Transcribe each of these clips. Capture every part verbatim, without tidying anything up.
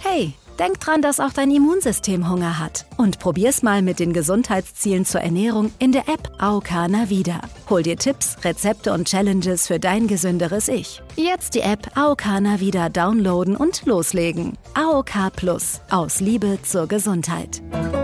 Hey, denk dran, dass auch dein Immunsystem Hunger hat. Und probier's mal mit den Gesundheitszielen zur Ernährung in der App A O K Navida. Hol dir Tipps, Rezepte und Challenges für dein gesünderes Ich. Jetzt die App A O K Navida downloaden und loslegen. A O K Plus. Aus Liebe zur Gesundheit.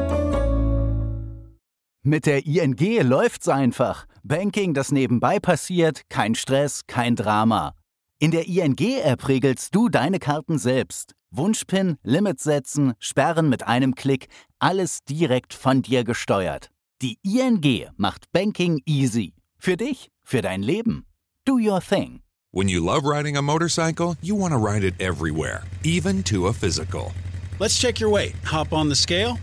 Mit der I N G läuft's einfach. Banking, das nebenbei passiert, kein Stress, kein Drama. In der I N G-App regelst du deine Karten selbst. Wunschpin, Limit setzen, sperren mit einem Klick, alles direkt von dir gesteuert. Die I N G macht Banking easy. Für dich, für dein Leben. Do your thing. When you love riding a motorcycle, you want to ride it everywhere, even to a physical. Let's check your weight. Hop on the scale.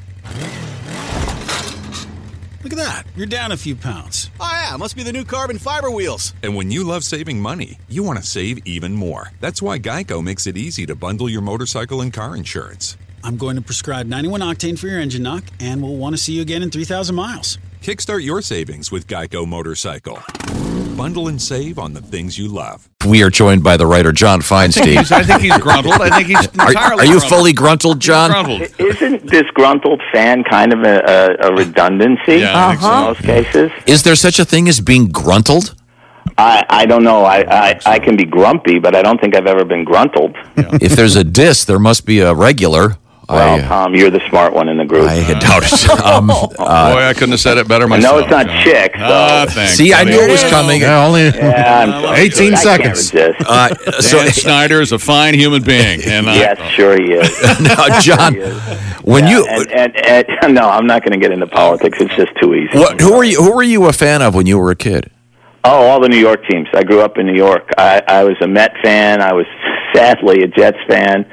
Look at that. You're down a few pounds. Oh, yeah. Must be the new carbon fiber wheels. And when you love saving money, you want to save even more. That's why Geico makes it easy to bundle your motorcycle and car insurance. I'm going to prescribe ninety-one octane for your engine knock, and we'll want to see you again in three thousand miles. Kickstart your savings with Geico Motorcycle. Bundle and save on the things you love. We are joined by the writer, John Feinstein. I think he's, I think he's gruntled. I think he's entirely Are, are you gruntled. fully gruntled, John? Gruntled. Isn't disgruntled fan kind of a, a, a redundancy Yeah, I think in so. most cases? Is there such a thing as being gruntled? I, I don't know. I, I, I can be grumpy, but I don't think I've ever been gruntled. If there's a diss, there must be a regular. Well, I, Tom, you're the smart one in the group. I had doubted. Um, uh, Boy, I couldn't have said it better I myself. know it's not John. chick, so. Ah, thanks. see, I buddy. knew it was coming. Yeah, only yeah, I'm sorry. eighteen I seconds. Can't resist. Uh, so, Dan Snyder is a fine human being. And I- yes, sure he is. now, John, He is. when Yeah, you, and, and, and no, I'm not going to get into politics. It's just too easy. what, who were you? Who were you a fan of when you were a kid? Oh, all the New York teams. I grew up in New York. I, I was a Met fan. I was sadly a Jets fan,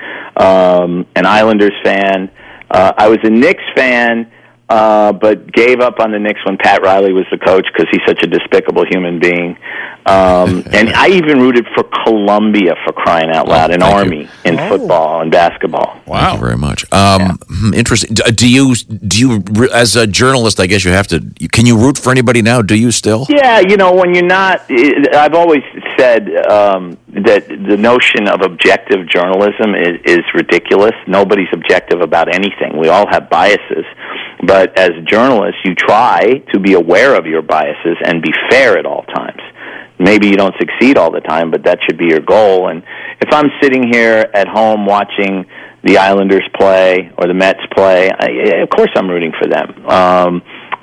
um, an Islanders fan. Uh, I was a Knicks fan, uh, but gave up on the Knicks when Pat Riley was the coach because he's such a despicable human being. Um, and I even rooted for Columbia, for crying out loud, an Thank army you. in football and basketball. Wow, thank you very much. Um, hmm, Interesting. D- Do you? Do you? As a journalist, I guess you have to. Can you root for anybody now? Do you still? Yeah, you know, when you're not, I've always said um, that the notion of objective journalism is, is ridiculous. Nobody's objective about anything. We all have biases. But as journalists, you try to be aware of your biases and be fair at all times. Maybe you don't succeed all the time, but that should be your goal. And if I'm sitting here at home watching the Islanders play or the Mets play, I, of course I'm rooting for them. Um,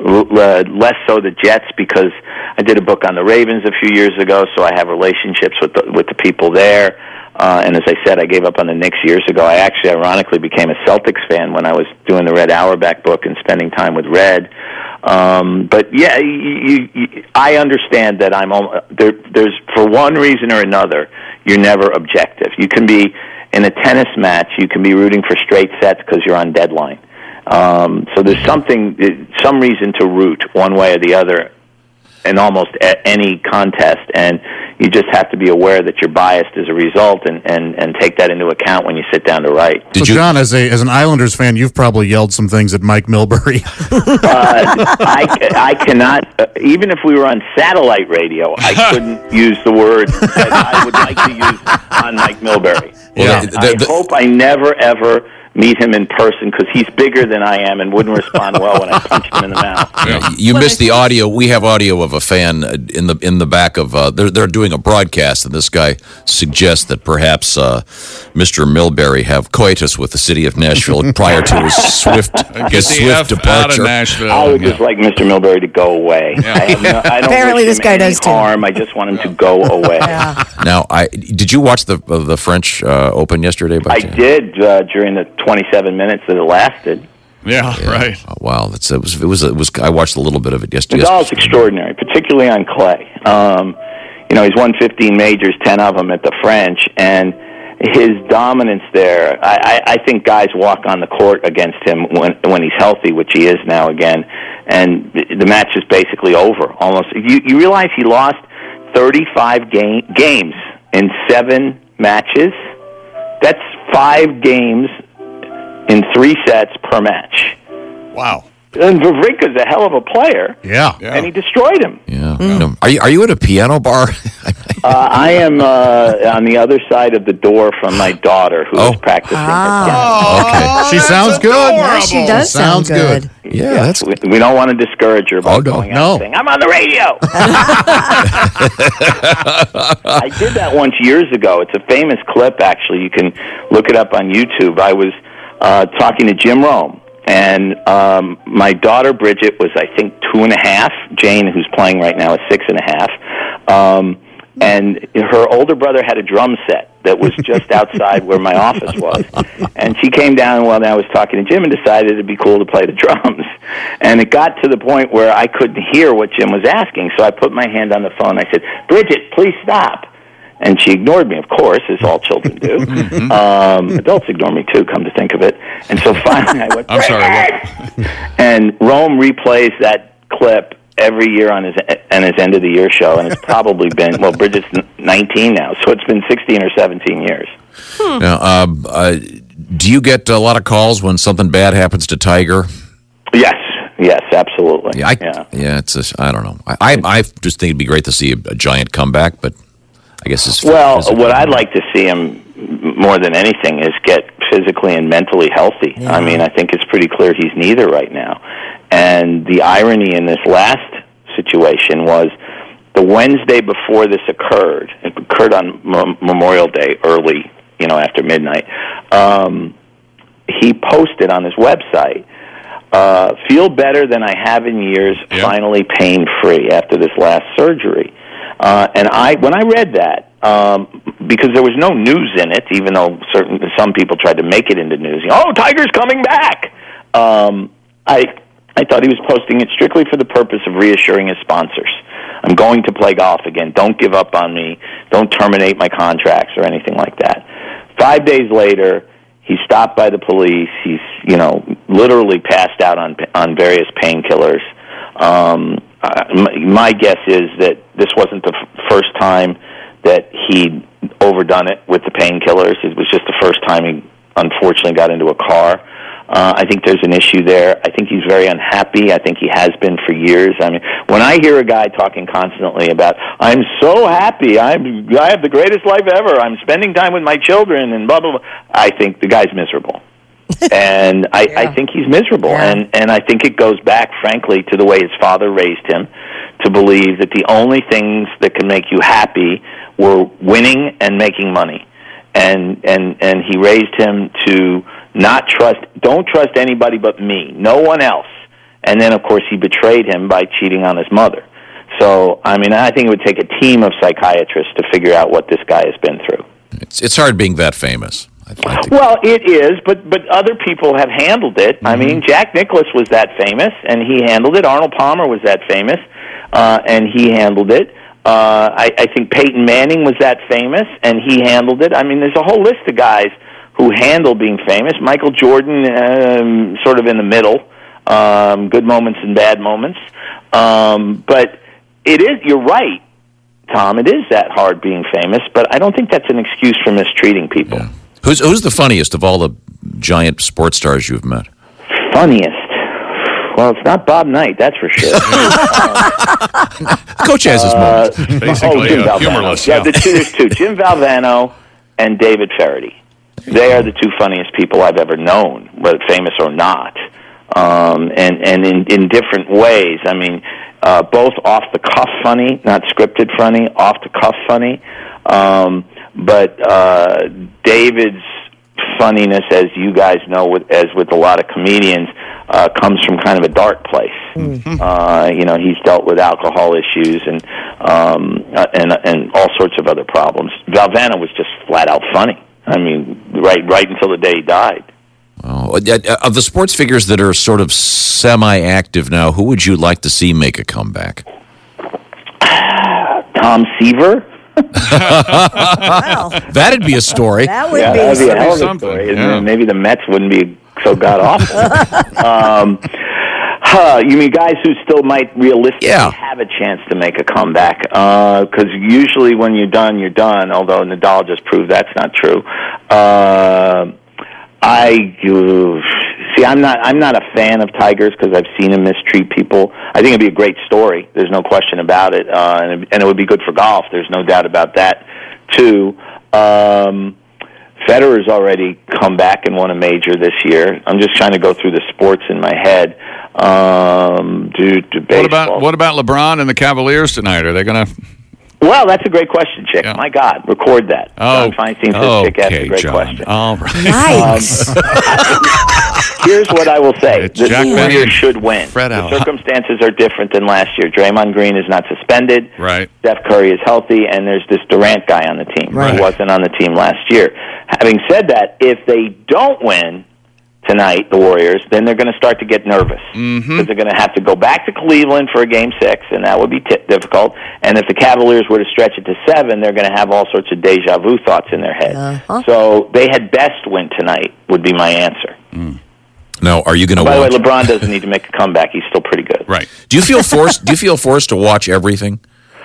less so the Jets, because I did a book on the Ravens a few years ago, so I have relationships with the, with the people there. Uh, and as I said, I gave up on the Knicks years ago. I actually, ironically, became a Celtics fan when I was doing the Red Auerbach book and spending time with Red. Um, but yeah, you, you, you, I understand that I'm there. There's, for one reason or another, you're never objective. You can be in a tennis match. You can be rooting for straight sets because you're on deadline. Um, so there's something, some reason to root one way or the other in almost a- any contest, and you just have to be aware that you're biased as a result, and, and, and take that into account when you sit down to write. So, Did you- John, as a as an Islanders fan, you've probably yelled some things at Mike Milbury. uh, I, I cannot, uh, even if we were on satellite radio, I couldn't use the words that I would like to use on Mike Milbury. Well, And the- I the- hope I never, ever meet him in person, because he's bigger than I am and wouldn't respond well when I punched him in the mouth. Yeah, you Well, missed I the think- audio. We have audio of a fan uh, in the in the back of. Uh, they're they're doing a broadcast, and this guy suggests that perhaps uh, Mister Milbury have coitus with the city of Nashville prior to his swift Get his the swift F out of departure. Nashville. I would Yeah. just like Mister Milbury to go away. I, have no, I don't Apparently wish this him guy any does too. harm. I just want him to go away. Now, I did you watch the uh, the French uh, Open yesterday? By I chance? did uh, during the twenty-seven minutes that it lasted. Yeah, Yeah. right. Oh, wow, that's it was it was it was. I watched a little bit of it yesterday. Nadal's extraordinary, particularly on clay. Um, you know, he's won fifteen majors, ten of them at the French, and his dominance there. I, I, I think guys walk on the court against him when when he's healthy, which he is now again, and the match is basically over. Almost. You, you realize he lost thirty-five game, games in seven matches? That's five games in three sets per match. Wow. And Wawrinka's a hell of a player. Yeah. And he destroyed him. Yeah. No. Are you are you at a piano bar? uh, I am uh, on the other side of the door from my daughter, who Oh. is practicing her Oh, piano. okay. She sounds good. Yeah, she does sound Sounds good. good. Yeah, that's We, we don't want to discourage her by Oh, no. going out No. and saying, I'm on the radio. I did that once years ago. It's a famous clip, actually. You can look it up on YouTube. I was uh, talking to Jim Rome, and um, my daughter Bridget was, I think, two and a half. Jane, who's playing right now, is six and a half. Um, and her older brother had a drum set that was just outside where my office was. And she came down while I was talking to Jim and decided it'd be cool to play the drums. And it got to the point where I couldn't hear what Jim was asking, so I put my hand on the phone. I said, Bridget, please stop. And she ignored me, of course, as all children do. um, adults ignore me, too, come to think of it. And so finally I went, I'm sorry, Bridget! And Rome replays that clip every year on his on his end of the year show, and it's probably been, well, Bridget's nineteen now, so it's been sixteen or seventeen years. Now, uh, uh, do you get a lot of calls when something bad happens to Tiger? Yes, yes, absolutely. Yeah, I, yeah. yeah it's a, I don't know. I, I I just think it'd be great to see a, a giant comeback, but I guess it's Well, physically- what I'd like to see him more than anything is get physically and mentally healthy. Yeah. I mean, I think it's pretty clear he's neither right now. And the irony in this last situation was the Wednesday before this occurred, it occurred on M- Memorial Day early, you know, after midnight, um, he posted on his website, uh, feel better than I have in years, Yeah. finally pain-free after this last surgery. Uh, and I, when I read that, um, because there was no news in it, even though certain some people tried to make it into news. You know, oh, Tiger's coming back. Um, I I thought he was posting it strictly for the purpose of reassuring his sponsors. I'm going to play golf again. Don't give up on me. Don't terminate my contracts or anything like that. Five days later, he's stopped by the police. He's, you know, literally passed out on on various painkillers. Um, uh, my, my guess is that this wasn't the f- first time that he'd overdone it with the painkillers. It was just the first time he unfortunately got into a car. Uh, I think there's an issue there. I think he's very unhappy. I think he has been for years. I mean, when I hear a guy talking constantly about, I'm so happy, I'm, I have the greatest life ever, I'm spending time with my children, and blah, blah, blah, I think the guy's miserable. and I, Yeah. I think he's miserable. Yeah. And, and I think it goes back, frankly, to the way his father raised him, to believe that the only things that can make you happy were winning and making money. And, and, and he raised him to not trust, don't trust anybody but me, no one else. And then, of course, he betrayed him by cheating on his mother. So, I mean, I think it would take a team of psychiatrists to figure out what this guy has been through. It's it's hard being that famous. I, I think. Well, it is, but but other people have handled it. Mm-hmm. I mean, Jack Nicklaus was that famous, and he handled it. Arnold Palmer was that famous, uh, and he handled it. Uh, I, I think Peyton Manning was that famous, and he handled it. I mean, there's a whole list of guys who handle being famous. Michael Jordan, um, sort of in the middle, um, good moments and bad moments. Um, but it is, you're right, Tom, it is that hard being famous, but I don't think that's an excuse for mistreating people. Yeah. Who's who's the funniest of all the giant sports stars you've met? Funniest? Well, it's not Bob Knight, that's for sure. Coach has his moments. Uh, Basically, oh, Jim uh, Valvano. humorless, Yeah, yeah. the two, there's two, Jim Valvano and David Ferretti. They are the two funniest people I've ever known, whether famous or not, um, and and in, in different ways. I mean, uh, both off the cuff funny, not scripted funny, off the cuff funny. Um, but uh, David's funniness, as you guys know, with, as with a lot of comedians, uh, comes from kind of a dark place. Mm-hmm. Uh, you know, he's dealt with alcohol issues and um, uh, and and all sorts of other problems. Valvano was just flat out funny. I mean, right right until the day he died. Oh, uh, of the sports figures that are sort of semi-active now, who would you like to see make a comeback? Tom Seaver. Wow. That'd be a story. That would Yeah, be that'd be a hell of a something, story. And yeah. then maybe the Mets wouldn't be so god awful. um, huh, you mean guys who still might realistically Yeah. have a chance to make a comeback? Because usually when you're done, you're done. Although Nadal just proved that's not true. Uh, I uh, see, I'm not I'm not a fan of Tigers because I've seen him mistreat people. I think it'd be a great story. There's no question about it, uh, and, it and it would be good for golf. There's no doubt about that, too. Um, Federer's already come back and won a major this year. I'm just trying to go through the sports in my head. Um, do, do baseball. What about what about LeBron and the Cavaliers tonight? Are they going to? Well, that's a great question, Chick. Yeah. My God, record that. Oh, John Feinstein says, okay, Chick, that's a great John. question. All right. Nice. Um, here's what I will say. It's The Jack Benny Warriors and should win. Fred the Al. circumstances are different than last year. Draymond Green is not suspended. Right. Steph Curry is healthy, and there's this Durant guy on the team Right. who wasn't on the team last year. Having said that, if they don't win tonight, the Warriors, then they're going to start to get nervous because Mm-hmm. they're going to have to go back to Cleveland for a game six, and that would be t- difficult. And if the Cavaliers were to stretch it to seven, they're going to have all sorts of deja vu thoughts in their head. Uh-huh. So they had best win tonight would be my answer. Now, are you going to By the way, watch? LeBron doesn't need to make a comeback. He's still pretty good. Right. Do you feel forced? Do you feel forced to watch everything?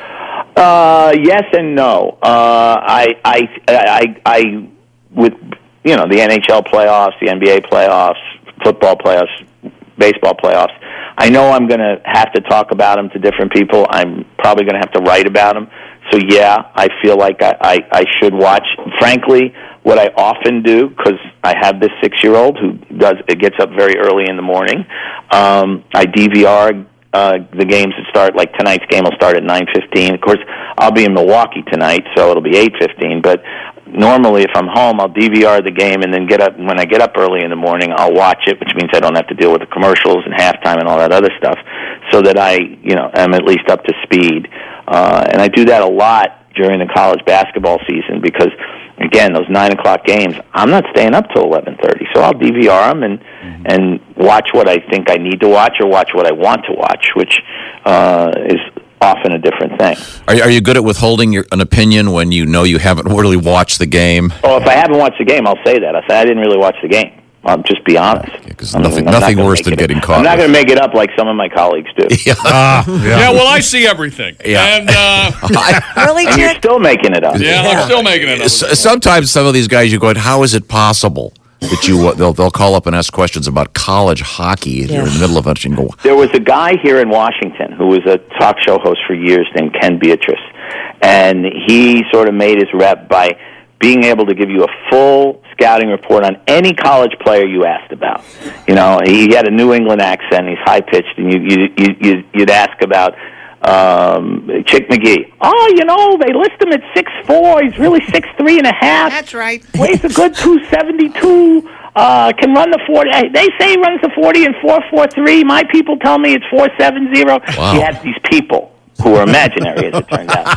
Uh, yes and no. Uh, I, I, I, I, with you know the N H L playoffs, the N B A playoffs, football playoffs, baseball playoffs. I know I'm going to have to talk about them to different people. I'm probably going to have to write about them. So yeah, I feel like I, I, I should watch. Frankly, what I often do, because I have this six-year-old who does it gets up very early in the morning. Um, I D V R uh, the games that start. Like tonight's game will start at nine fifteen. Of course, I'll be in Milwaukee tonight, so it'll be eight fifteen. But normally, if I'm home, I'll D V R the game and then get up. When I get up early in the morning, I'll watch it, which means I don't have to deal with the commercials and halftime and all that other stuff, so that I, you know, am at least up to speed. Uh, and I do that a lot during the college basketball season because, again, those nine o'clock games, I'm not staying up till eleven thirty. So I'll D V R them and mm-hmm. and watch what I think I need to watch or watch what I want to watch, which uh, is often a different thing. Are you, are you good at withholding your, an opinion when you know you haven't really watched the game? Oh, if I haven't watched the game, I'll say that. I say I didn't really watch the game. I'll just be honest. Because I mean, nothing, I'm nothing not worse than it, getting caught. I'm not with- going to make it up like some of my colleagues do. Yeah. Ah, yeah. Yeah, well, I see everything. Yeah. And, uh, Really, And you're Chick? still making it up. yeah, I'm still making it up. S- Sometimes some of these guys, you go, how is it possible that you uh, they'll they'll call up and ask questions about college hockey and you're in the middle of it and you go, There was a guy here in Washington who was a talk show host for years named Ken Beatrice, and he sort of made his rep by being able to give you a full scouting report on any college player you asked about. You know, he had a New England accent, he's high-pitched, and you, you, you, you, you'd ask about um, Chick McGee. Oh, you know, they list him at six four, he's really six three and a half. That's right. Weighs a good two seventy-two. Uh, can run the forty. They say he runs the forty in four four three. My people tell me it's four seven zero. Wow. He has these people who are imaginary, as it turned out.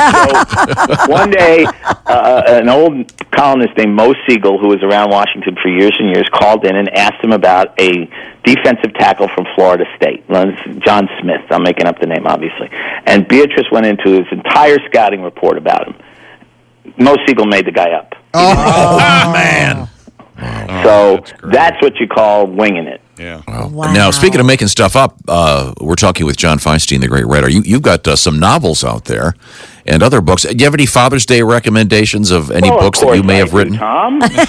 So one day, uh, an old columnist named Mo Siegel, who was around Washington for years and years, called in and asked him about a defensive tackle from Florida State, John Smith. I'm making up the name, obviously. And Beatrice went into his entire scouting report about him. Mo Siegel made the guy up. Oh, man. So that's great. that's what you call winging it. Yeah. Wow. Now, speaking of making stuff up, uh, we're talking with John Feinstein, the great writer. You, you've got uh, some novels out there and other books. Do you have any Father's Day recommendations of any Well, of books that you course may I have do, written? Tom. That's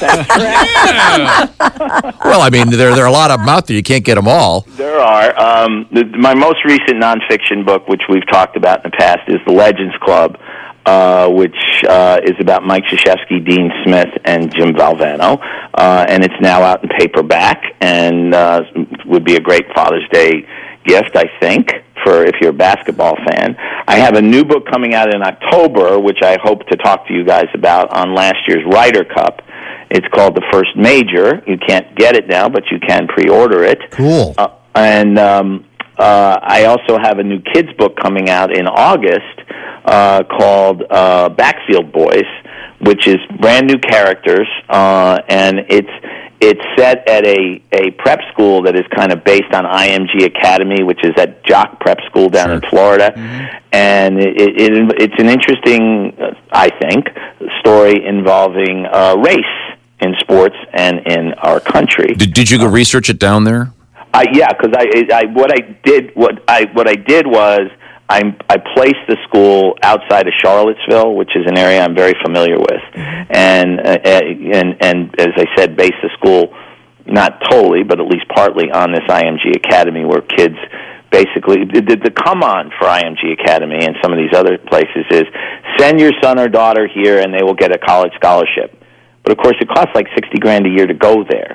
correct. Well, I mean, there, there are a lot of them out there. You can't get them all. There are. Um, the, my most recent nonfiction book, which we've talked about in the past, is The Legends Club, uh, which uh, is about Mike Krzyzewski, Dean Smith, and Jim Valvano. Uh, and it's now out in paperback and uh, would be a great Father's Day gift, I think, for if you're a basketball fan. I have a new book coming out in October, which I hope to talk to you guys about on last year's Ryder Cup. It's called The First Major. You can't get it now, but you can pre-order it. Cool. Uh, and um, uh, I also have a new kids book coming out in August uh, called uh, Backfield Boys, which is brand new characters, uh, and it's it's set at a, a prep school that is kind of based on I M G Academy, which is that jock prep school down Sure. in Florida. Mm-hmm. And it, it, it's an interesting, uh, I think, story involving uh, race in sports and in our country. Did, did you go research it down there? I, yeah, because I, I what I did what I what I did was I I placed the school outside of Charlottesville, which is an area I'm very familiar with, and uh, and and as I said, based the school not totally, but at least partly on this I M G Academy, where kids basically, the, the come on for I M G Academy and some of these other places is send your son or daughter here and they will get a college scholarship. But of course, it costs like sixty grand a year to go there.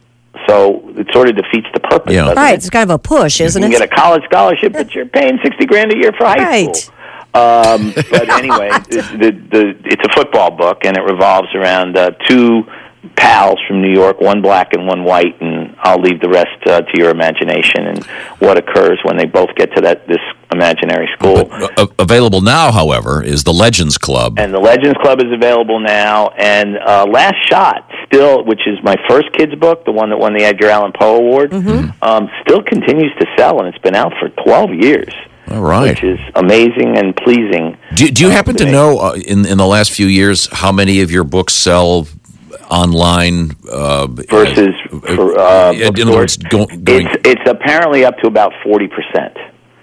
So it sort of defeats the purpose. Yeah. Right, it? it's kind of a push, isn't you it? You can get a college scholarship, but you're paying sixty grand a year for high right. school. Um, but anyway, the, the, the, it's a football book, and it revolves around uh, two pals from New York, one black and one white, and I'll leave the rest uh, to your imagination and what occurs when they both get to that this imaginary school. But, uh, available now, however, is the Legends Club. And the Legends Club is available now, and uh, Last Shot, still, which is my first kids book, the one that won the Edgar Allan Poe Award, Mm-hmm. um, still continues to sell, and it's been out for twelve years. All right. Which is amazing and pleasing. Do, do you uh, happen to me. know, uh, in, in the last few years, how many of your books sell online uh, versus uh, for, uh, in other words, go, going, it's, it's apparently up to about forty percent.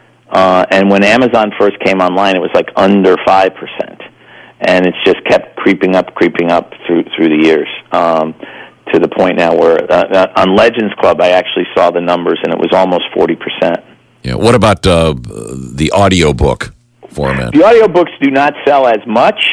Uh, and when Amazon first came online, it was like under five percent. And it's just kept creeping up, creeping up through through the years, um, to the point now where uh, on Legends Club, I actually saw the numbers, and it was almost forty percent. Yeah. What about uh, the audiobook format? The audiobooks do not sell as much,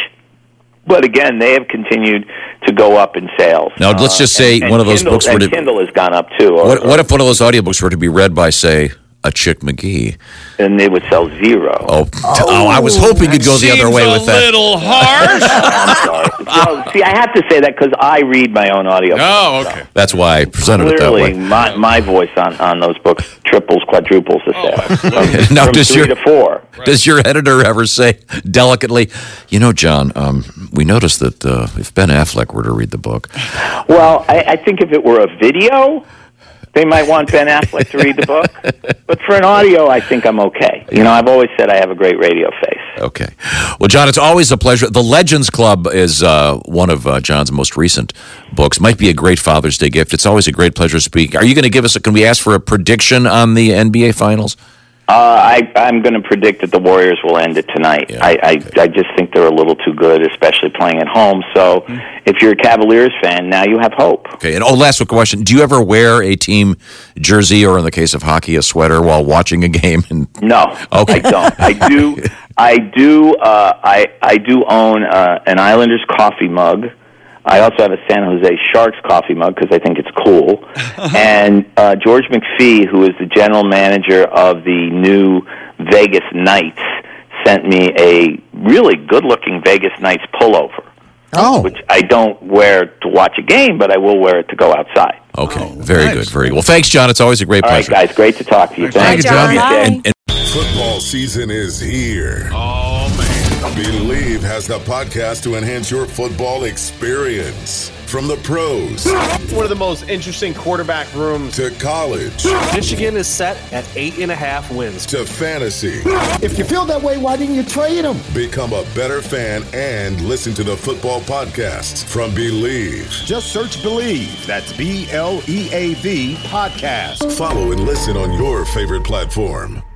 but again, they have continued to go up in sales. Now, let's just Uh, say and- and one of those Kindle, books were and to... Kindle has gone up, too. Or, What, what if one of those audiobooks were to be read by, say, a Chick McGee? And they would sell zero. Oh, oh, oh I was hoping you'd go the other way with a that. little harsh. I'm sorry. Well, see, I have to say that because I read my own audio. Oh, okay. That's why I presented Clearly, it that way. my my voice on, on those books triples, quadruples the sales. From, Now, from does three your- to four. Does your editor ever say delicately, you know, John, um, we noticed that uh, if Ben Affleck were to read the book... Well, I, I think if it were a video, they might want Ben Affleck to read the book. But for an audio, I think I'm okay. You know, I've always said I have a great radio face. Okay. Well, John, it's always a pleasure. The Legends Club is uh, one of uh, John's most recent books. Might be a great Father's Day gift. It's always a great pleasure to speak. Are you going to give us a, can we ask for a prediction on the N B A Finals? Uh, I, I'm going to predict that the Warriors will end it tonight. Yeah, I, I, okay. I just think they're a little too good, especially playing at home. So if you're a Cavaliers fan, now you have hope. Okay. And oh, last question. Do you ever wear a team jersey or, in the case of hockey, a sweater while watching a game? And No, Okay. I don't. I do. I do. Uh, I I do own uh, an Islanders coffee mug. I also have a San Jose Sharks coffee mug because I think it's cool. And uh, George McPhee, who is the general manager of the new Vegas Knights, sent me a really good-looking Vegas Knights pullover. Oh. Which I don't wear to watch a game, but I will wear it to go outside. Okay. Very good. Very good. Well, thanks, John. It's always a great All right, pleasure. guys. Great to talk to you. Thank Thanks. you, John. Bye. And- Football season is here. Oh, man. Believe has the podcast to enhance your football experience. From the pros One of the most interesting quarterback rooms to college Michigan is set at eight and a half wins. to fantasy. If you feel that way, why didn't you trade him? Become a better fan and listen to the football podcasts from Believe. Just search Believe. That's B L E A V podcast. Follow and listen on your favorite platform.